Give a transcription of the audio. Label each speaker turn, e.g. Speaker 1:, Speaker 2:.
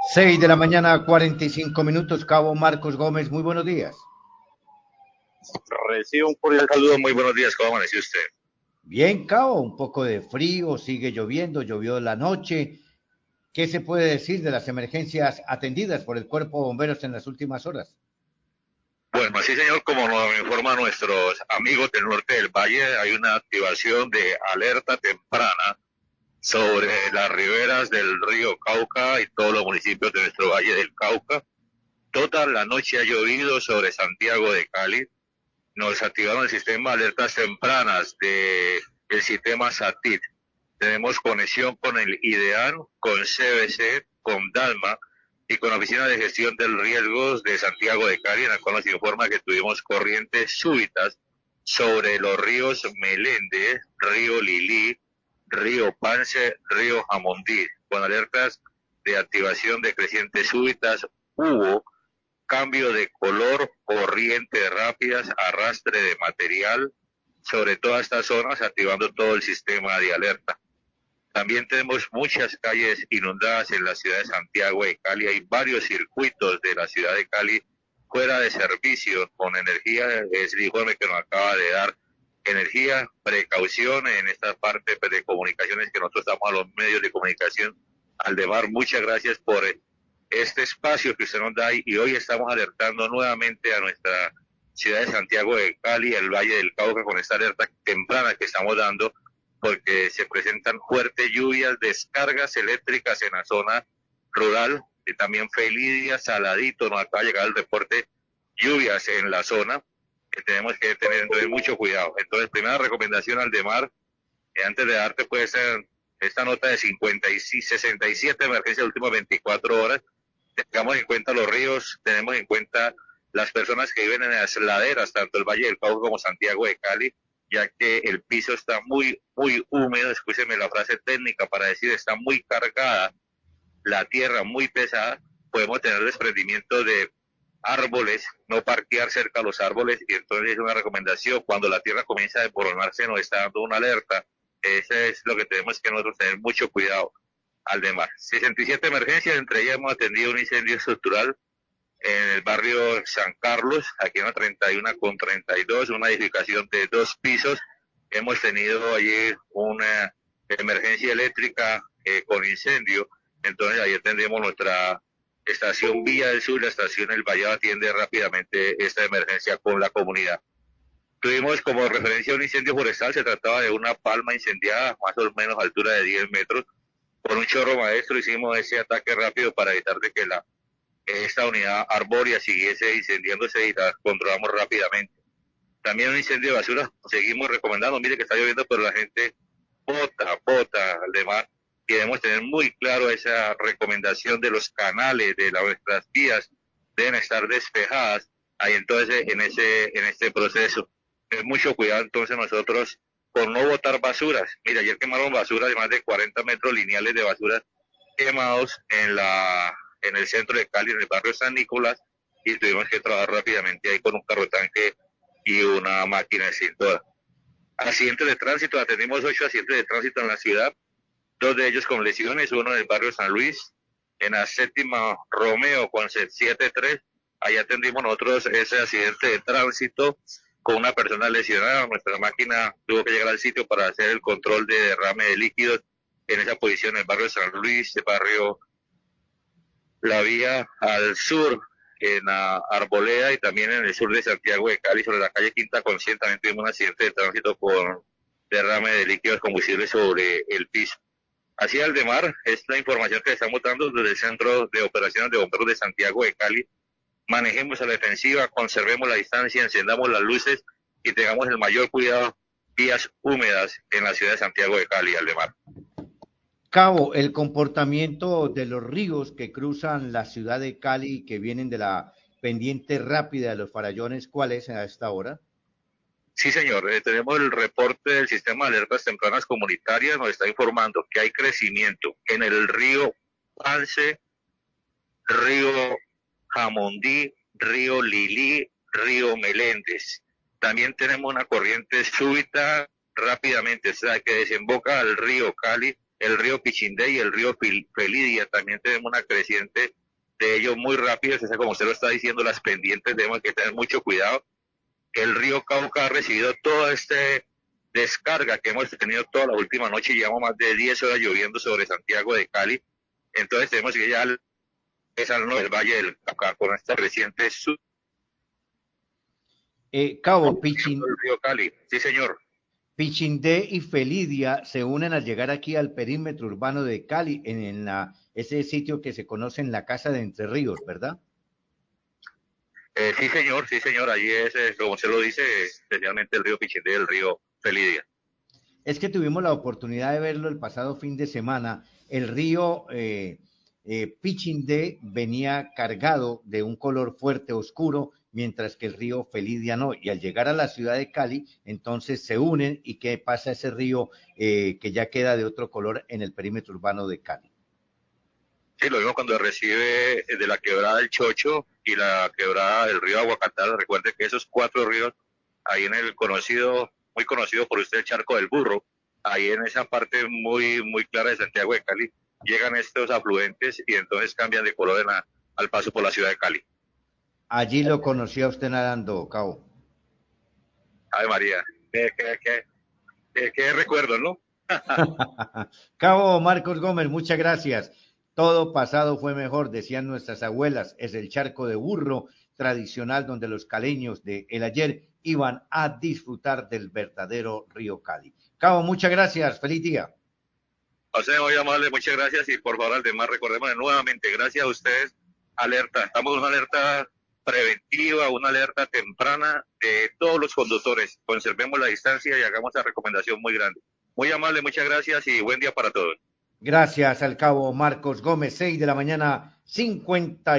Speaker 1: 6 de la mañana, 45 minutos. Cabo Marcos Gómez, muy buenos días.
Speaker 2: Recibo un cordial saludo, muy buenos días, ¿cómo amaneció usted?
Speaker 1: Bien, Cabo, un poco de frío, sigue lloviendo, llovió la noche. ¿Qué se puede decir de las emergencias atendidas por el Cuerpo de Bomberos en las últimas horas?
Speaker 2: Bueno, así señor, como nos informan nuestros amigos del norte del valle, hay una activación de alerta temprana sobre las riberas del río Cauca y todos los municipios de nuestro valle del Cauca. Toda la noche ha llovido sobre Santiago de Cali. Nos activaron el sistema de alertas tempranas del sistema SATIT. Tenemos conexión con el IDEAN, con CBC, con DALMA y con la Oficina de Gestión del Riesgos de Santiago de Cali, en la cual nos informa que tuvimos corrientes súbitas sobre los ríos Meléndez, río Lilí, río Pance, río Jamondí, con alertas de activación de crecientes súbitas. Hubo cambio de color, corrientes rápidas, arrastre de material sobre todas estas zonas, activando todo el sistema de alerta. También tenemos muchas calles inundadas en la ciudad de Santiago de Cali. Hay varios circuitos de la ciudad de Cali fuera de servicio con energía. Es el informe que nos acaba de dar energía, precaución en esta parte de comunicaciones que nosotros damos a los medios de comunicación. Aldemar, muchas gracias por este espacio que usted nos da y hoy estamos alertando nuevamente a nuestra ciudad de Santiago de Cali, el Valle del Cauca, con esta alerta temprana que estamos dando porque se presentan fuertes lluvias, descargas eléctricas en la zona rural, y también Felidia, Saladito, nos acaba de llegar el reporte, lluvias en la zona, que tenemos que tener entonces mucho cuidado. Entonces, primera recomendación al DEMAR, antes de darte pues esta nota de 67 emergencias de las últimas 24 horas, tengamos en cuenta los ríos, tenemos en cuenta las personas que viven en las laderas, tanto el Valle del Cauca como Santiago de Cali, ya que el piso está muy, muy húmedo, escúcheme la frase técnica para decir está muy cargada, la tierra muy pesada, podemos tener desprendimiento de árboles, no parquear cerca a los árboles, y entonces es una recomendación, cuando la tierra comienza a desmoronarse nos está dando una alerta, eso es lo que tenemos que nosotros tener mucho cuidado. Aldemar. 67 emergencias, entre ellas hemos atendido un incendio estructural en el barrio San Carlos, aquí en la 31 con 32, una edificación de 2 pisos. Hemos tenido allí una emergencia eléctrica con incendio, entonces ahí atendemos nuestra estación Villa del Sur, la estación El Vallado atiende rápidamente esta emergencia con la comunidad. Tuvimos como referencia un incendio forestal, se trataba de una palma incendiada, más o menos a altura de 10 metros, con un chorro maestro hicimos ese ataque rápido para evitar de que esta unidad arbórea siguiese incendiándose y la controlamos rápidamente. También un incendio de basura, seguimos recomendando, mire que está lloviendo, pero la gente bota al de mar, y debemos tener muy claro esa recomendación de los canales de nuestras vías, deben estar despejadas, ahí entonces en este proceso. Es mucho cuidado entonces nosotros con no botar basuras. Mira, ayer quemaron basura de más de 40 metros lineales de basura quemados en el centro de Cali, en el barrio San Nicolás, y tuvimos que trabajar rápidamente ahí con un carro tanque y una máquina extintora. Accidentes de tránsito, atendimos 8 accidentes de tránsito en la ciudad, 2 de ellos con lesiones, uno en el barrio San Luis, en la séptima Romeo con 73, ahí atendimos nosotros ese accidente de tránsito con una persona lesionada, nuestra máquina tuvo que llegar al sitio para hacer el control de derrame de líquidos en esa posición, en el barrio San Luis, el barrio La Vía al sur, en la Arboleda y también en el sur de Santiago de Cali, sobre la calle Quinta con 100, también tuvimos un accidente de tránsito con derrame de líquidos combustibles sobre el piso. Así Aldemar, es la información que estamos dando desde el Centro de Operaciones de Bomberos de Santiago de Cali. Manejemos a la defensiva, conservemos la distancia, encendamos las luces y tengamos el mayor cuidado vías húmedas en la ciudad de Santiago de Cali, Aldemar.
Speaker 1: Cabo, el comportamiento de los ríos que cruzan la ciudad de Cali y que vienen de la pendiente rápida de los Farallones, ¿cuál es a esta hora?
Speaker 2: Sí, señor. Tenemos el reporte del sistema de alertas tempranas comunitarias. Nos está informando que hay crecimiento en el río Pance, río Jamondí, río Lilí, río Meléndez. También tenemos una corriente súbita rápidamente, o sea, que desemboca al río Cali el río Pichindé y el río Felidia. También tenemos una creciente de ellos muy rápida, o sea, como usted lo está diciendo, las pendientes debemos que tener mucho cuidado. El río Cauca ha recibido toda esta descarga que hemos tenido toda la última noche, llevamos más de 10 horas lloviendo sobre Santiago de Cali, entonces tenemos que ya es al norte del Valle del Cauca con esta reciente sub
Speaker 1: Cabo,
Speaker 2: del río Cali. Sí, señor.
Speaker 1: Pichindé y Felidia se unen al llegar aquí al perímetro urbano de Cali, ese sitio que se conoce en la Casa de Entre Ríos, ¿verdad?
Speaker 2: Sí, señor, allí es, como se lo dice, especialmente el río Pichindé y el río Felidia.
Speaker 1: Es que tuvimos la oportunidad de verlo el pasado fin de semana. El río Pichindé venía cargado de un color fuerte oscuro, mientras que el río Felidia no. Y al llegar a la ciudad de Cali, entonces se unen y ¿qué pasa ese río que ya queda de otro color en el perímetro urbano de Cali?
Speaker 2: Sí, lo mismo cuando recibe de la quebrada del Chocho y la quebrada del río Aguacatal. Recuerde que esos cuatro ríos, ahí en el conocido, muy conocido por usted, el Charco del Burro, ahí en esa parte muy, muy clara de Santiago de Cali, llegan estos afluentes y entonces cambian de color al paso por la ciudad de Cali.
Speaker 1: Allí lo conocía usted nadando, Cabo.
Speaker 2: Ave María, qué recuerdo, ¿no?
Speaker 1: Cabo Marcos Gómez, muchas gracias. Todo pasado fue mejor, decían nuestras abuelas. Es el charco de burro tradicional donde los caleños de el ayer iban a disfrutar del verdadero río Cali. Cabo, muchas gracias. Feliz día.
Speaker 2: José, muy amable, muchas gracias y por favor, además, recordemos nuevamente, gracias a ustedes, alerta, estamos en una alerta preventiva, una alerta temprana de todos los conductores. Conservemos la distancia y hagamos esa recomendación muy grande. Muy amable, muchas gracias y buen día para todos.
Speaker 1: Gracias al Cabo Marcos Gómez, 6 de la mañana, 50.